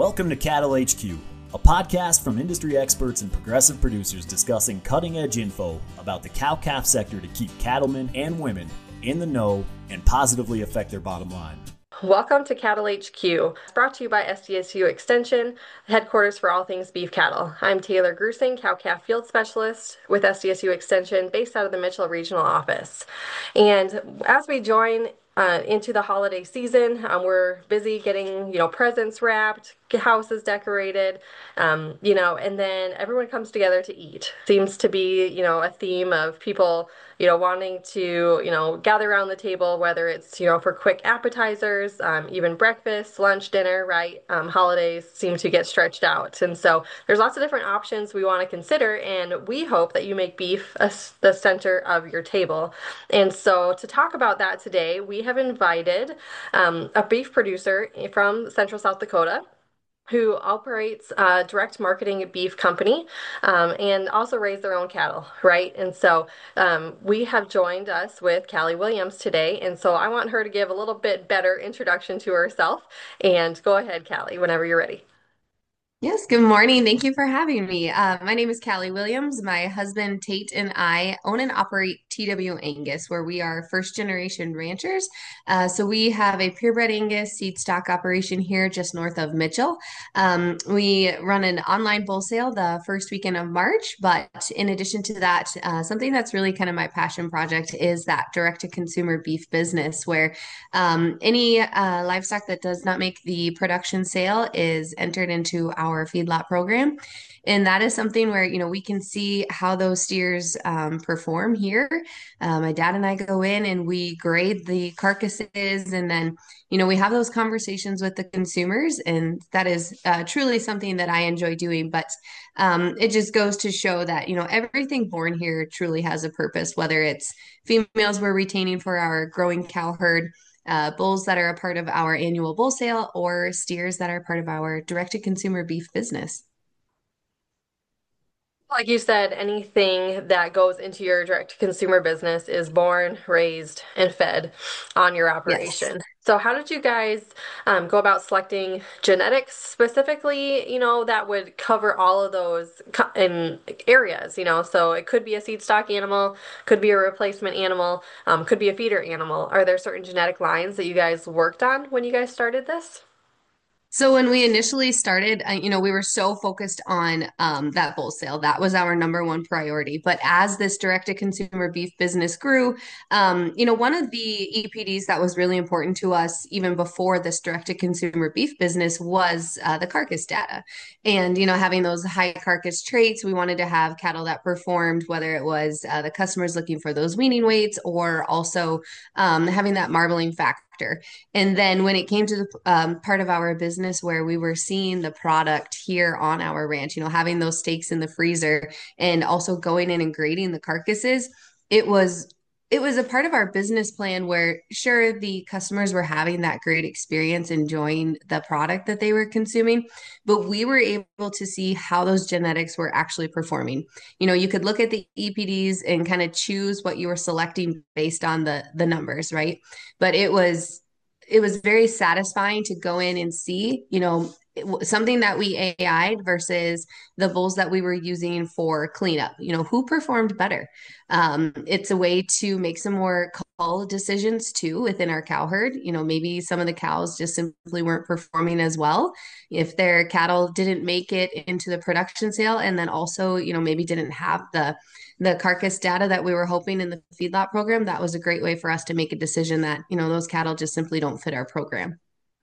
Welcome to Cattle HQ, a podcast from industry experts and progressive producers discussing cutting edge info about the cow calf sector to keep cattlemen and women in the know and positively affect their bottom line. Welcome to Cattle HQ, brought to you by SDSU Extension, headquarters for all things beef cattle. I'm Taylor Grusing, cow-calf field specialist with SDSU Extension, based out of the Mitchell Regional Office. And as we join into the holiday season, we're busy getting, presents wrapped, houses decorated, and then everyone comes together to eat. Seems to be, a theme of people, wanting to, gather around the table, whether it's, for quick appetizers, even breakfast, lunch, dinner, right? Holidays seem to get stretched out. And so there's lots of different options we want to consider, and we hope that you make beef the center of your table. And so to talk about that today, we have invited a beef producer from Central South Dakota who operates a direct marketing beef company, and also raise their own cattle, right? And so we have joined us with Callie Williams today, and so I want her to give a little bit better introduction to herself. And go ahead, Callie, whenever you're ready. Yes, good morning. Thank you for having me. My name is Callie Williams. My husband Tate and I own and operate TW Angus, where we are first generation ranchers. So we have a purebred Angus seed stock operation here just north of Mitchell. We run an online bull sale the first weekend of March, but in addition to that, something that's really kind of my passion project is that direct to consumer beef business, where any livestock that does not make the production sale is entered into our feedlot program. And that is something where, we can see how those steers perform here. My dad and I go in and we grade the carcasses, and then, we have those conversations with the consumers. And that is truly something that I enjoy doing. But it just goes to show that, everything born here truly has a purpose, whether it's females we're retaining for our growing cow herd, bulls that are a part of our annual bull sale, or steers that are part of our direct to consumer beef business. Like you said, anything that goes into your direct consumer business is born, raised, and fed on your Yes. operation. So, how did you guys go about selecting genetics specifically, that would cover all of those in areas, So, it could be a seed stock animal, could be a replacement animal, could be a feeder animal. Are there certain genetic lines that you guys worked on when you guys started this? So when we initially started, we were so focused on that bull sale. That was our number one priority. But as this direct to consumer beef business grew, one of the EPDs that was really important to us even before this direct to consumer beef business was the carcass data. And, having those high carcass traits, we wanted to have cattle that performed, whether it was the customers looking for those weaning weights, or also having that marbling factor. And then when it came to the part of our business where we were seeing the product here on our ranch, having those steaks in the freezer and also going in and grading the carcasses, it was it was a part of our business plan where sure the customers were having that great experience enjoying the product that they were consuming, but we were able to see how those genetics were actually performing. You could look at the EPDs and kind of choose what you were selecting based on the numbers, right? But it was very satisfying to go in and see, something that we AI'd versus the bulls that we were using for cleanup. Who performed better? It's a way to make some more call decisions too within our cow herd. Maybe some of the cows just simply weren't performing as well. If their cattle didn't make it into the production sale, and then also, maybe didn't have the carcass data that we were hoping in the feedlot program, that was a great way for us to make a decision that, those cattle just simply don't fit our program.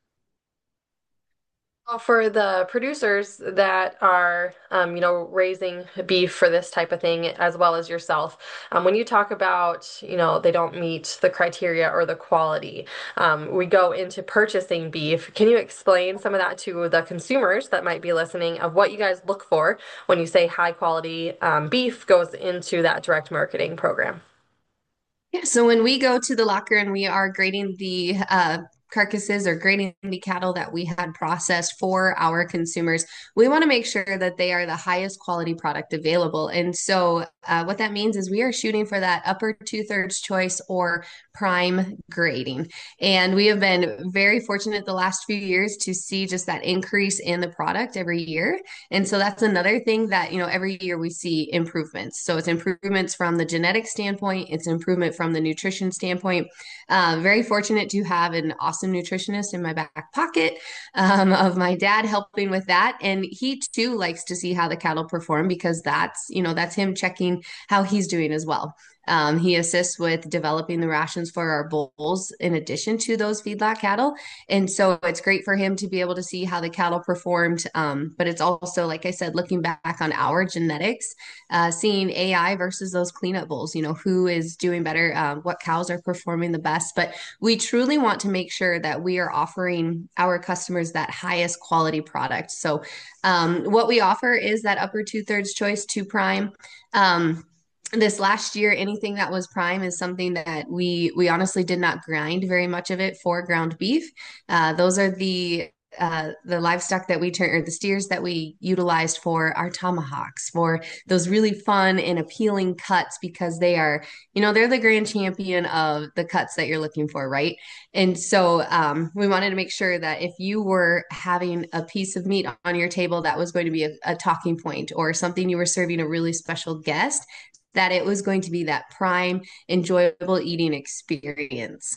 Well, for the producers that are, raising beef for this type of thing, as well as yourself, when you talk about, they don't meet the criteria or the quality, we go into purchasing beef. Can you explain some of that to the consumers that might be listening of what you guys look for when you say high quality, beef goes into that direct marketing program? Yeah, so when we go to the locker and we are grading the carcasses or grading meat cattle that we had processed for our consumers, we want to make sure that they are the highest quality product available. And so, what that means is we are shooting for that upper two-thirds choice or prime grading. And we have been very fortunate the last few years to see just that increase in the product every year. And so that's another thing that, every year we see improvements. So it's improvements from the genetic standpoint, it's improvement from the nutrition standpoint. Very fortunate to have an awesome nutritionist in my back pocket of my dad helping with that. And he too likes to see how the cattle perform because that's him checking how he's doing as well. He assists with developing the rations for our bulls in addition to those feedlot cattle. And so it's great for him to be able to see how the cattle performed. But it's also, like I said, looking back on our genetics, seeing AI versus those cleanup bulls, who is doing better, what cows are performing the best. But we truly want to make sure that we are offering our customers that highest quality product. So what we offer is that upper two-thirds choice to prime. This last year, anything that was prime is something that we honestly did not grind very much of it for ground beef. Those are the livestock that we turn or the steers that we utilized for our tomahawks, for those really fun and appealing cuts because they are, they're the grand champion of the cuts that you're looking for, right? And so we wanted to make sure that if you were having a piece of meat on your table that was going to be a talking point or something you were serving a really special guest, that it was going to be that prime, enjoyable eating experience.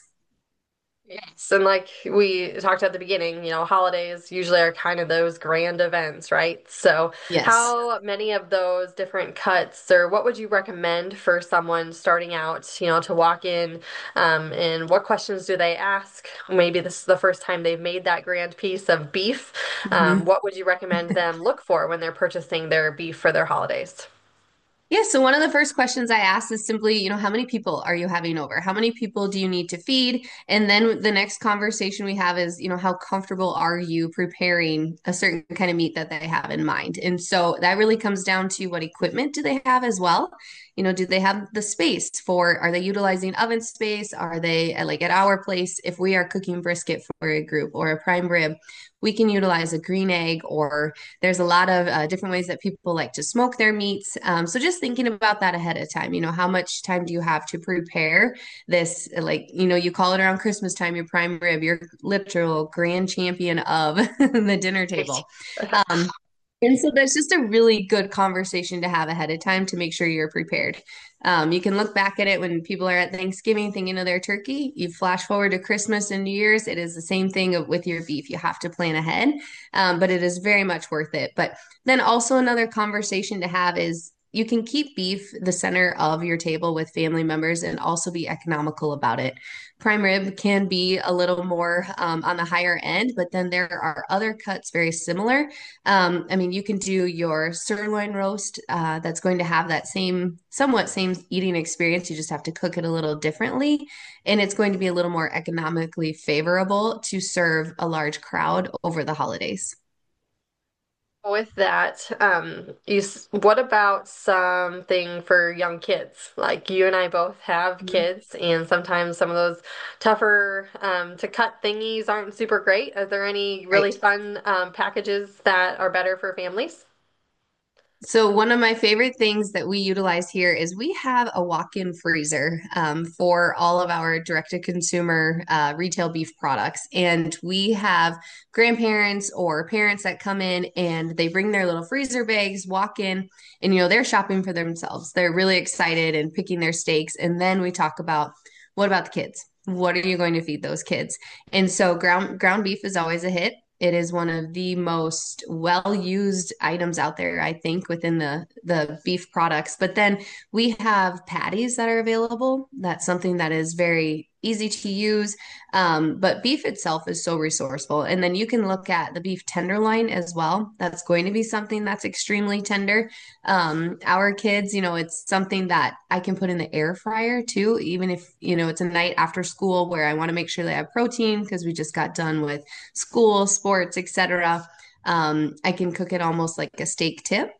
Yes, and like we talked at the beginning, holidays usually are kind of those grand events, right? So, Yes. how many of those different cuts, or what would you recommend for someone starting out, to walk in, and what questions do they ask? Maybe this is the first time they've made that grand piece of beef. Mhm. What would you recommend them look for when they're purchasing their beef for their holidays? Yeah, so one of the first questions I ask is simply, how many people are you having over? How many people do you need to feed? And then the next conversation we have is, how comfortable are you preparing a certain kind of meat that they have in mind? And so that really comes down to what equipment do they have as well? Do they have the space are they utilizing oven space? Are they like at our place, if we are cooking brisket for a group or a prime rib, we can utilize a green egg or there's a lot of different ways that people like to smoke their meats. So just thinking about that ahead of time, how much time do you have to prepare this? Like, you call it around Christmas time, your prime rib, your literal grand champion of the dinner table. Um, and so that's just a really good conversation to have ahead of time to make sure you're prepared. You can look back at it when people are at Thanksgiving thinking of their turkey. You flash forward to Christmas and New Year's. It is the same thing with your beef. You have to plan ahead, but it is very much worth it. But then also another conversation to have is you can keep beef the center of your table with family members and also be economical about it. Prime rib can be a little more on the higher end, but then there are other cuts very similar. I mean, you can do your sirloin roast that's going to have that somewhat same eating experience. You just have to cook it a little differently, and it's going to be a little more economically favorable to serve a large crowd over the holidays. With that, what about something for young kids? Like you and I both have kids, and sometimes some of those tougher to cut thingies aren't super great. Are there any really Right. fun packages that are better for families? So one of my favorite things that we utilize here is we have a walk-in freezer for all of our direct-to-consumer retail beef products, and we have grandparents or parents that come in and they bring their little freezer bags, walk in, and they're shopping for themselves. They're really excited and picking their steaks, and then we talk about what about the kids? What are you going to feed those kids? And so ground beef is always a hit. It is one of the most well-used items out there, I think, within the beef products. But then we have patties that are available. That's something that is very easy to use. But beef itself is so resourceful. And then you can look at the beef tenderloin as well. That's going to be something that's extremely tender. Our kids, it's something that I can put in the air fryer too, even if, it's a night after school where I want to make sure they have protein because we just got done with school, sports, etc. I can cook it almost like a steak tip.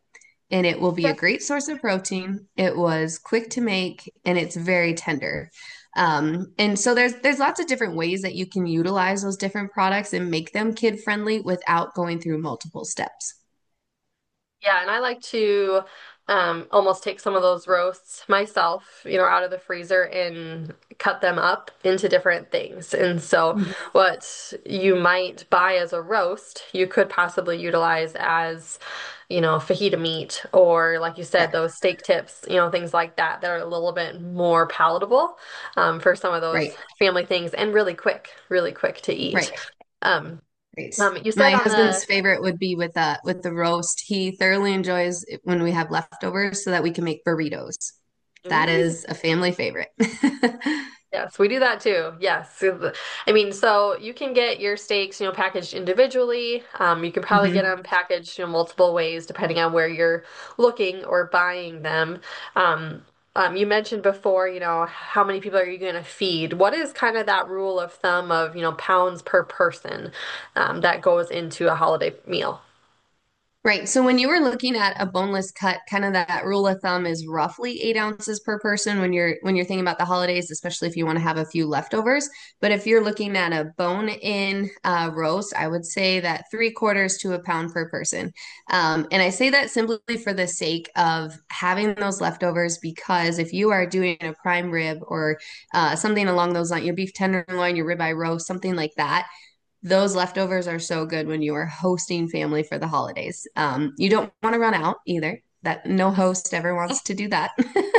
and it will be a great source of protein. It was quick to make and it's very tender. And so there's lots of different ways that you can utilize those different products and make them kid friendly without going through multiple steps. Yeah, and I like to almost take some of those roasts myself, out of the freezer and cut them up into different things. And so, Mhm. what you might buy as a roast, you could possibly utilize as, fajita meat, or like you said, Correct. those steak tips, things like that that are a little bit more palatable for some of those Right. family things and really quick to eat. Right. Um, Right. you said My on the husband's favorite would be with the roast. He thoroughly enjoys it when we have leftovers so that we can make burritos. That mm, is a family favorite. Yes, we do that too. Yes. I mean, so you can get your steaks, packaged individually. You can probably get Mhm. them packaged, multiple ways depending on where you're looking or buying them. Um, you mentioned before, how many people are you going to feed? What is kind of that rule of thumb of, pounds per person, that goes into a holiday meal? Right. So when you were looking at a boneless cut, kind of that rule of thumb is roughly 8 ounces per person when you're thinking about the holidays, especially if you want to have a few leftovers. But if you're looking at a bone-in roast, I would say that 3/4 to a pound per person. And I say that simply for the sake of having those leftovers, because if you are doing a prime rib or something along those lines, your beef tenderloin, your ribeye roast, something like that, those leftovers are so good when you are hosting family for the holidays. You don't want to run out either. That no host ever wants to do that.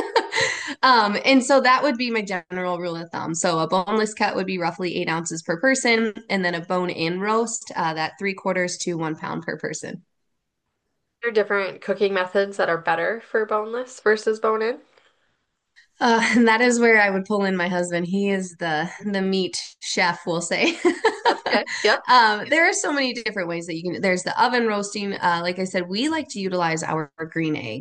And so that would be my general rule of thumb. So a boneless cut would be roughly 8 ounces per person, and then a bone-in roast, that 3/4 to 1 pound per person. Are there different cooking methods that are better for boneless versus bone-in? And that is where I would pull in my husband. He is the meat chef, we'll say. That's okay. Yep. There are so many different ways that you can. There's the oven roasting. Like I said, we like to utilize our green egg.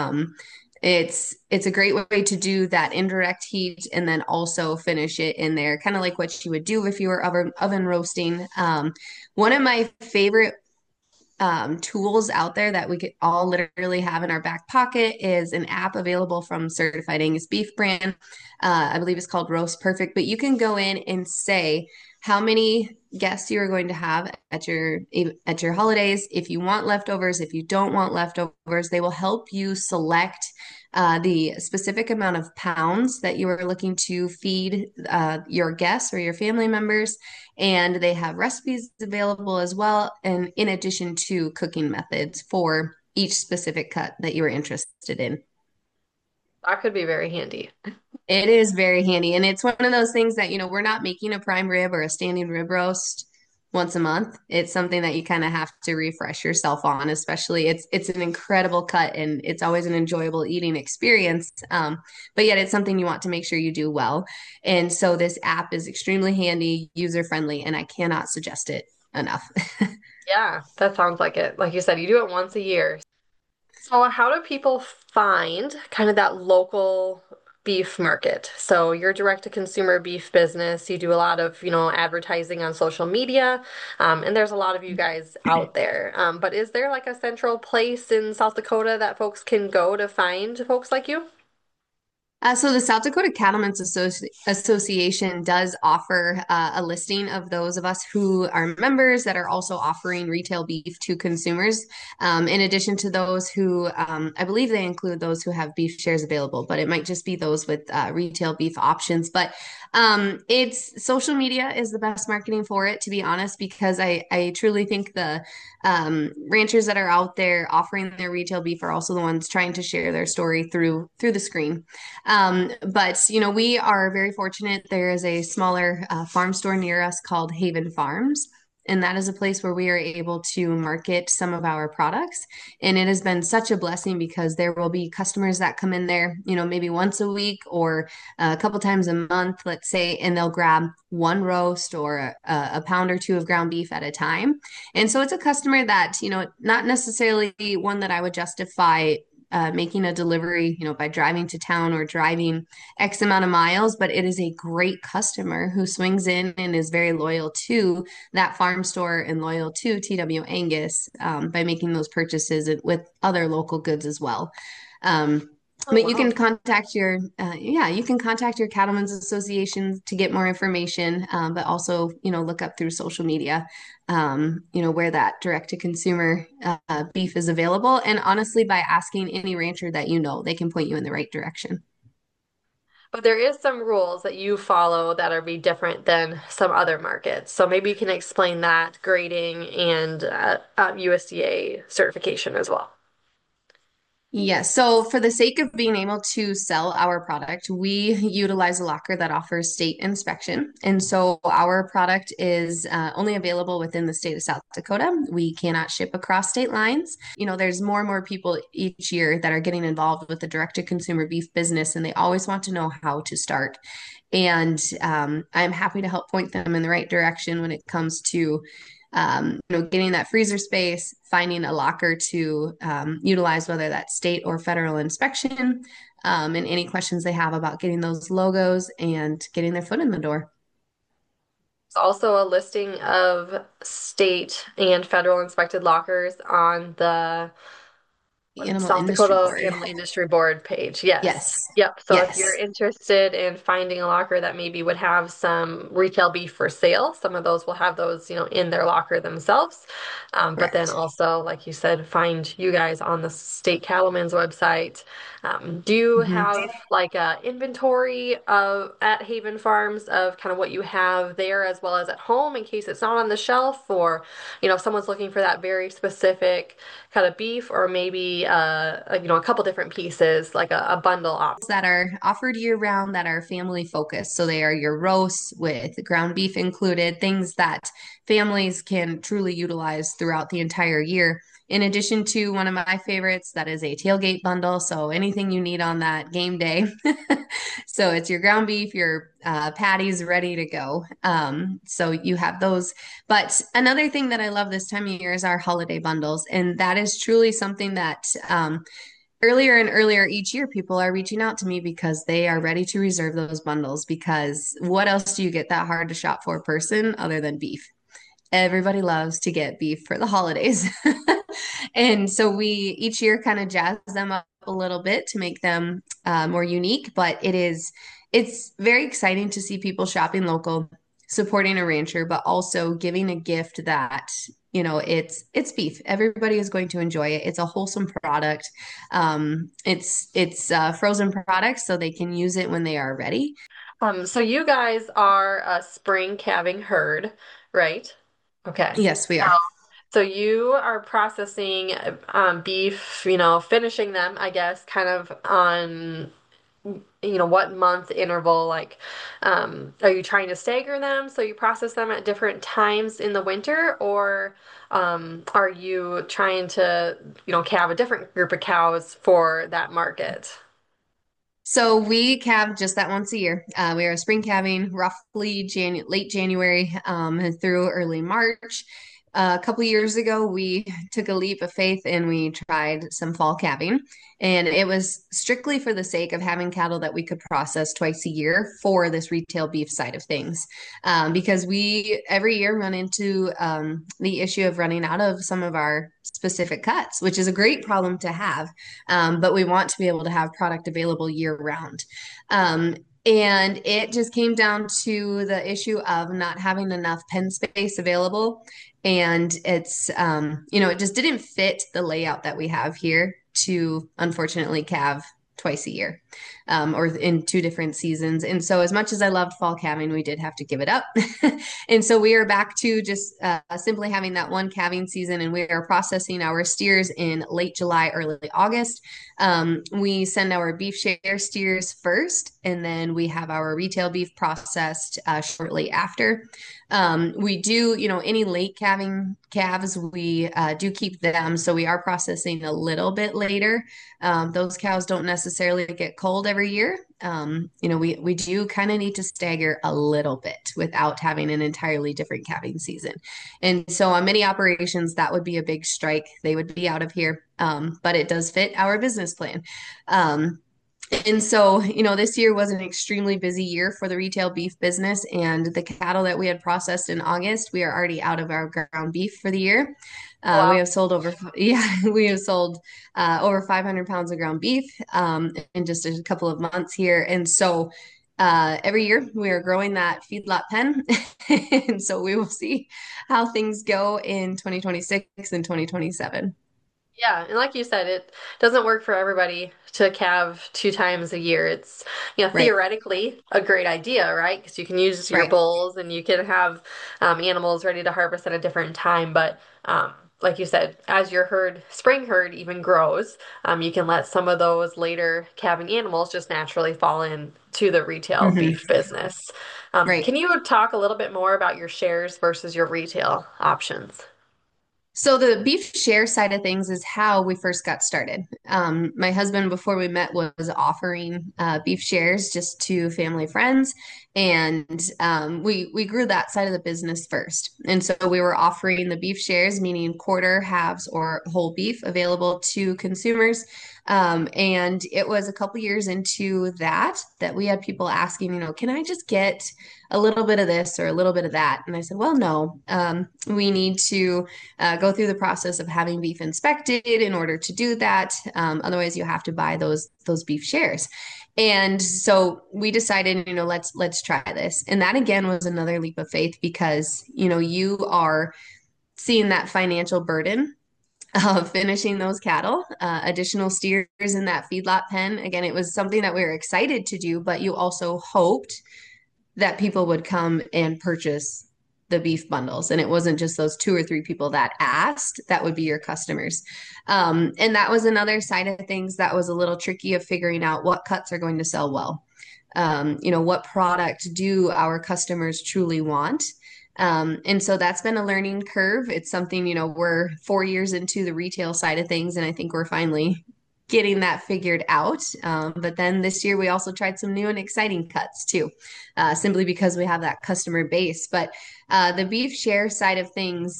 It's a great way to do that indirect heat and then also finish it in there, kind of like what you would do if you were oven roasting. One of my favorite tools out there that we could all literally have in our back pocket is an app available from Certified Angus Beef brand. I believe it's called Roast Perfect, but you can go in and say how many guests you are going to have at your holidays. If you want leftovers, if you don't want leftovers, they will help you select the specific amount of pounds that you are looking to feed your guests or your family members, and they have recipes available as well, and in addition to cooking methods for each specific cut that you are interested in. That could be very handy. It is very handy, and it's one of those things that, we're not making a prime rib or a standing rib roast once a month. It's something that you kind of have to refresh yourself on, especially it's an incredible cut and it's always an enjoyable eating experience. But yet it's something you want to make sure you do well. And so this app is extremely handy, user friendly, and I cannot suggest it enough. Yeah, that sounds like it. Like you said, you do it once a year. So, how do people find kind of that local beef market? So, you're direct to consumer beef business. You do a lot of, advertising on social media, and there's a lot of you guys out there. But is there like a central place in South Dakota that folks can go to find folks like you? So the South Dakota Cattlemen's Association does offer a listing of those of us who are members that are also offering retail beef to consumers. In addition to those who, I believe they include those who have beef shares available, but it might just be those with retail beef options. But it's social media is the best marketing for it, to be honest, because I truly think the ranchers that are out there offering their retail beef are also the ones trying to share their story through the screen. But we are very fortunate. There is a smaller farm store near us called Haven Farms. And that is a place where we are able to market some of our products. And it has been such a blessing because there will be customers that come in there, maybe once a week or a couple times a month, let's say, and they'll grab one roast or a pound or two of ground beef at a time. And so it's a customer that, not necessarily one that I would justify making a delivery, by driving to town or driving X amount of miles, but it is a great customer who swings in and is very loyal to that farm store and loyal to TW Angus by making those purchases with other local goods as well. Um, Oh, but you wow. can contact you can contact your cattlemen's association to get more information, but also, look up through social media, where that direct to consumer beef is available. And honestly, by asking any rancher that they can point you in the right direction. But there is some rules that you follow that are be different than some other markets. So maybe you can explain that grading and USDA certification as well. Yes. So, for the sake of being able to sell our product, we utilize a locker that offers state inspection. And so, our product is only available within the state of South Dakota. We cannot ship across state lines. There's more and more people each year that are getting involved with the direct to consumer beef business, and they always want to know how to start. And I'm happy to help point them in the right direction when it comes to getting that freezer space, finding a locker to utilize, whether that's state or federal inspection, and any questions they have about getting those logos and getting their foot in the door. It's also a listing of state and federal inspected lockers on the Animal South Industry Dakota Board. Animal Industry Board page. Yes. Yes. Yep. So if you're Yes. interested in finding a locker that maybe would have some retail beef for sale, some of those will have those, in their locker themselves. But then Correct. also, like you said, find you guys on the State Cattlemen's website. Do you Mhm. have like a inventory of at Haven Farms of kind of what you have there as well as at home in case it's not on the shelf, or if someone's looking for that very specific kind of beef, or maybe a couple different pieces like a bundle op. That are offered year round that are family focused. So they are your roasts with ground beef included, things that families can truly utilize throughout the entire year. In addition to one of my favorites, that is a tailgate bundle. So anything you need on that game day. So it's your ground beef, your patties ready to go. So you have those. But another thing that I love this time of year is our holiday bundles. And that is truly something that earlier and earlier each year, people are reaching out to me because they are ready to reserve those bundles. Because what else do you get that hard to shop for person other than beef? Everybody loves to get beef for the holidays. And so we each year kind of jazz them up a little bit to make them more unique. But it's very exciting to see people shopping local, supporting a rancher, but also giving a gift that it's beef. Everybody is going to enjoy it. It's a wholesome product. It's frozen product, so they can use it when they are ready. So you guys are a spring calving herd, right? Okay. Yes, we are. So you are processing beef, finishing them, I guess, kind of on what month interval, like, are you trying to stagger them so you process them at different times in the winter, or are you trying to calve a different group of cows for that market? So we calve just that once a year. We are spring calving roughly late January through early March. A couple years ago, we took a leap of faith and we tried some fall calving. And it was strictly for the sake of having cattle that we could process twice a year for this retail beef side of things. Because we every year run into the issue of running out of some of our specific cuts, which is a great problem to have. But we want to be able to have product available year round. And it just came down to the issue of not having enough pen space available. And it just didn't fit the layout that we have here to unfortunately calve twice a year, or in two different seasons. And so, as much as I loved fall calving, we did have to give it up. And so, we are back to just simply having that one calving season, and we are processing our steers in late July, early August. We send our beef share steers first, and then we have our retail beef processed shortly after. We do, any late calving calves, we do keep them. So we are processing a little bit later. Those cows don't necessarily get cold every year. we do kind of need to stagger a little bit without having an entirely different calving season. And so on many operations, that would be a big strike. They would be out of here. But it does fit our business plan. And so, this year was an extremely busy year for the retail beef business, and the cattle that we had processed in August, we are already out of our ground beef for the year. We Wow. have sold we have sold over 500 pounds of ground beef in just a couple of months here. And so, every year we are growing that feedlot pen. And so we will see how things go in 2026 and 2027. Yeah, and like you said, it doesn't work for everybody to calve 2 times a year. It's, Right, theoretically a great idea, right? Because you can use your right. bulls and you can have animals ready to harvest at a different time. But like you said, as your spring herd even grows, you can let some of those later calving animals just naturally fall into the retail Hmm. beef business. Can Right. you talk a little bit more about your shares versus your retail options? So the beef share side of things is how we first got started. My husband, before we met, was offering beef shares just to family friends, and we grew that side of the business first. And so we were offering the beef shares, meaning quarter, halves, or whole beef, available to consumers. And it was a couple years into that we had people asking, can I just get a little bit of this or a little bit of that? And I said, well, no, we need to go through the process of having beef inspected in order to do that. Otherwise, you have to buy those beef shares. And so we decided, let's try this. And that again was another leap of faith because, you are seeing that financial burden of finishing those cattle, additional steers in that feedlot pen. Again, it was something that we were excited to do, but you also hoped that people would come and purchase the beef bundles. And it wasn't just those two or three people that asked, that would be your customers. And that was another side of things that was a little tricky of figuring out what cuts are going to sell well. What product do our customers truly want? And so that's been a learning curve. It's something, we're 4 years into the retail side of things, and I think we're finally getting that figured out. But then this year we also tried some new and exciting cuts too, simply because we have that customer base. But the beef share side of things,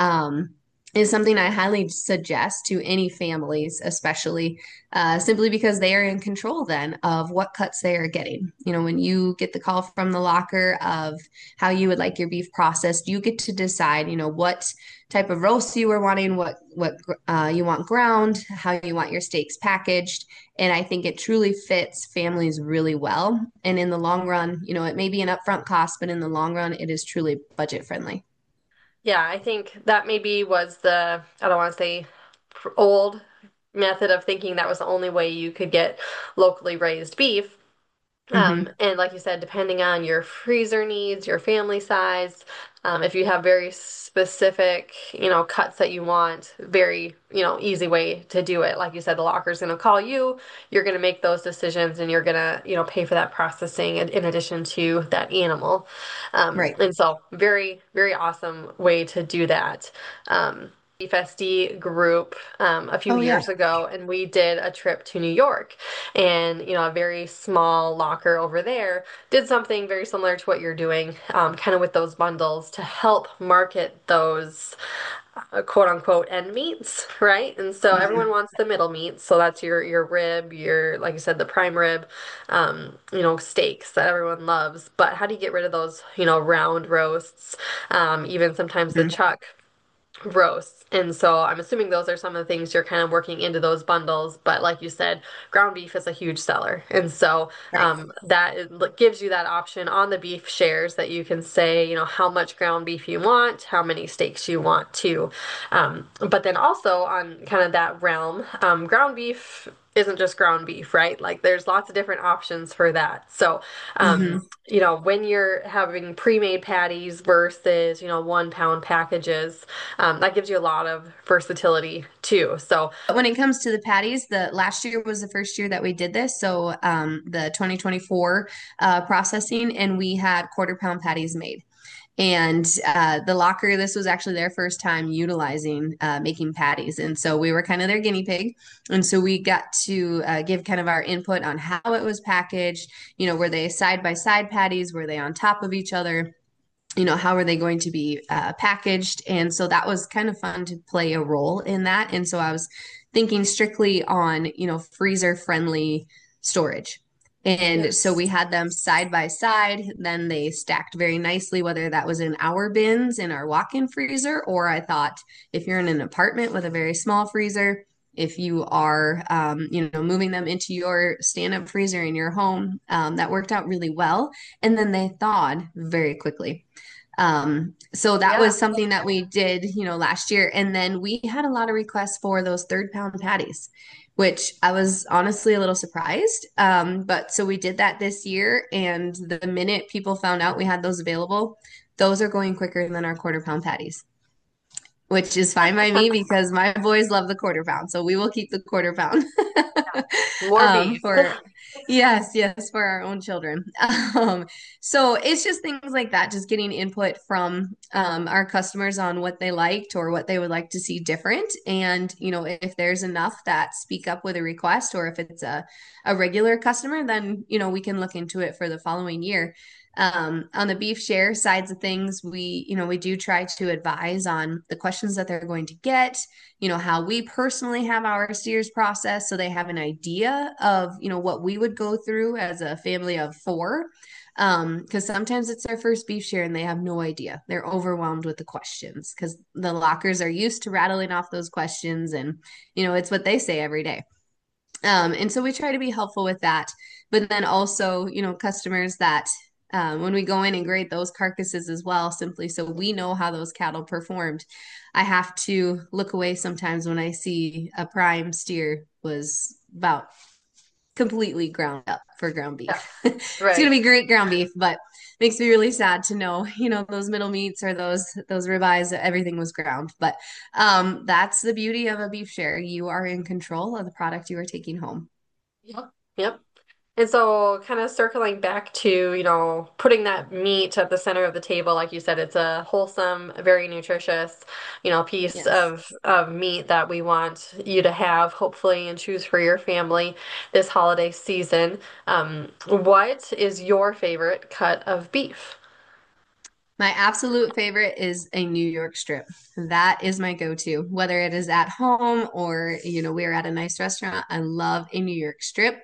is something I highly suggest to any families, especially simply because they are in control then of what cuts they are getting. When you get the call from the locker of how you would like your beef processed, you get to decide, what type of roast you are wanting, what you want ground, how you want your steaks packaged. And I think it truly fits families really well. And in the long run, it may be an upfront cost, but in the long run, it is truly budget friendly. Yeah, I think that maybe was I don't want to say old method of thinking that was the only way you could get locally raised beef. Hmm. And like you said, depending on your freezer needs, your family size, if you have very specific, cuts that you want, very, easy way to do it. Like you said, the locker's going to call you, you're going to make those decisions and you're going to, pay for that processing in addition to that animal. Right. And so very, very awesome way to do that. Beef SD group a few Oh, yeah. years ago, and we did a trip to New York. And, a very small locker over there did something very similar to what you're doing, kind of with those bundles to help market those quote unquote end meats, right? And so everyone Hmm. wants the middle meats. So that's your rib, like you said, the prime rib, steaks that everyone loves. But how do you get rid of those, round roasts, even sometimes the chuck roasts? And so I'm assuming those are some of the things you're kind of working into those bundles. But like you said, ground beef is a huge seller. And so Right. gives you that option on the beef shares that you can say, how much ground beef you want, how many steaks you want to. But then also on kind of that realm, ground beef isn't just ground beef, right? Like there's lots of different options for that. So, Hmm. when you're having pre-made patties versus, 1 pound packages, that gives you a lot of versatility too. So, But when it comes to the patties, the last year was the first year that we did this. So the 2024 processing, and we had quarter pound patties made. And the locker, this was actually their first time utilizing making patties. And so we were kind of their guinea pig. And so we got to give kind of our input on how it was packaged. Were they side by side patties? Were they on top of each other? How are they going to be packaged? And so that was kind of fun to play a role in that. And so I was thinking strictly on, freezer friendly storage. And so we had them side by side, then they stacked very nicely, whether that was in our bins in our walk-in freezer, or I thought if you're in an apartment with a very small freezer, if you are, moving them into your stand-up freezer in your home, that worked out really well. And then they thawed very quickly. So that was something that we did, last year. And then we had a lot of requests for those 3rd-pound patties, which I was honestly a little surprised. But so we did that this year. And the minute people found out we had those available, those are going quicker than our 1/4-pound patties, which is fine by me because my boys love the 1/4-pound. So we will keep the 1/4-pound. More beef. Yes, for our own children. So it's just things like that, just getting input from our customers on what they liked or what they would like to see different. And, if there's enough that speak up with a request, or if it's a regular customer, then, we can look into it for the following year. On the beef share sides of things, we do try to advise on the questions that they're going to get, how we personally have our steers processed so they have an idea of, what we would go through as a family of 4. Because sometimes it's their first beef share and they have no idea. They're overwhelmed with the questions because the lockers are used to rattling off those questions, and, it's what they say every day. And so we try to be helpful with that. But then also, customers that when we go in and grade those carcasses as well, simply so we know how those cattle performed, I have to look away sometimes when I see a prime steer was about completely ground up for ground beef. Right. It's going to be great ground beef, but makes me really sad to know, those middle meats or those ribeyes, everything was ground. But that's the beauty of a beef share. You are in control of the product you are taking home. Yep. And so kind of circling back to, putting that meat at the center of the table, like you said, it's a wholesome, very nutritious, piece of meat that we want you to have, hopefully, and choose for your family this holiday season. What is your favorite cut of beef? My absolute favorite is a New York strip. That is my go-to, whether it is at home or, we're at a nice restaurant. I love a New York strip.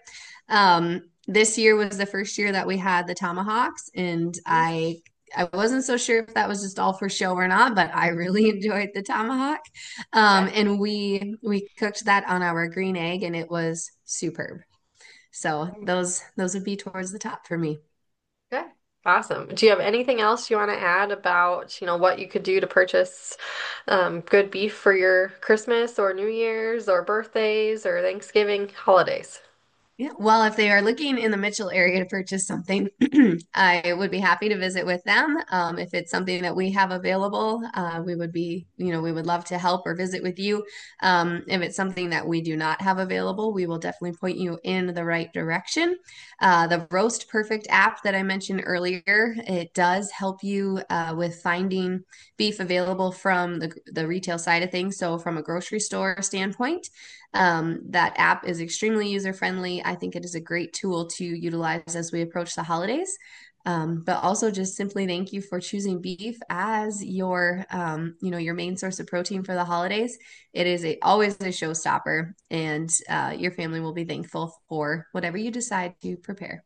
This year was the first year that we had the tomahawks, and I wasn't so sure if that was just all for show or not, but I really enjoyed the tomahawk. And we cooked that on our green egg, and it was superb. So those would be towards the top for me. Okay. Awesome. Do you have anything else you want to add about, what you could do to purchase good beef for your Christmas or New Year's or birthdays or Thanksgiving holidays? Yeah, well, if they are looking in the Mitchell area to purchase something, I would be happy to visit with them. If it's something that we have available, we would love to help or visit with you. If it's something that we do not have available, we will definitely point you in the right direction. The Roast Perfect app that I mentioned earlier, it does help you with finding beef available from the retail side of things. So from a grocery store standpoint, that app is extremely user-friendly. I think it is a great tool to utilize as we approach the holidays. But also just simply thank you for choosing beef as your main source of protein for the holidays. It is always a showstopper, and your family will be thankful for whatever you decide to prepare.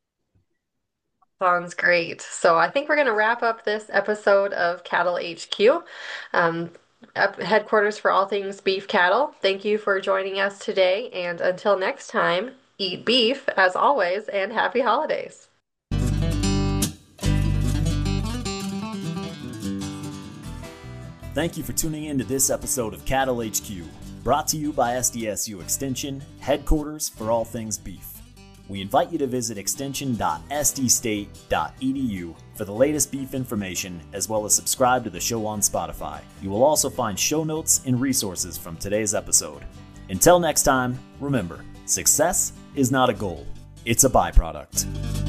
Sounds great. So I think we're going to wrap up this episode of Cattle HQ. Headquarters for all things beef cattle. Thank you for joining us today, and until next time, eat beef as always, and happy holidays. Thank you for tuning in to this episode of Cattle HQ, brought to you by SDSU Extension, headquarters for all things beef. We invite you to visit extension.sdstate.edu for the latest beef information, as well as subscribe to the show on Spotify. You will also find show notes and resources from today's episode. Until next time, remember, success is not a goal, it's a byproduct.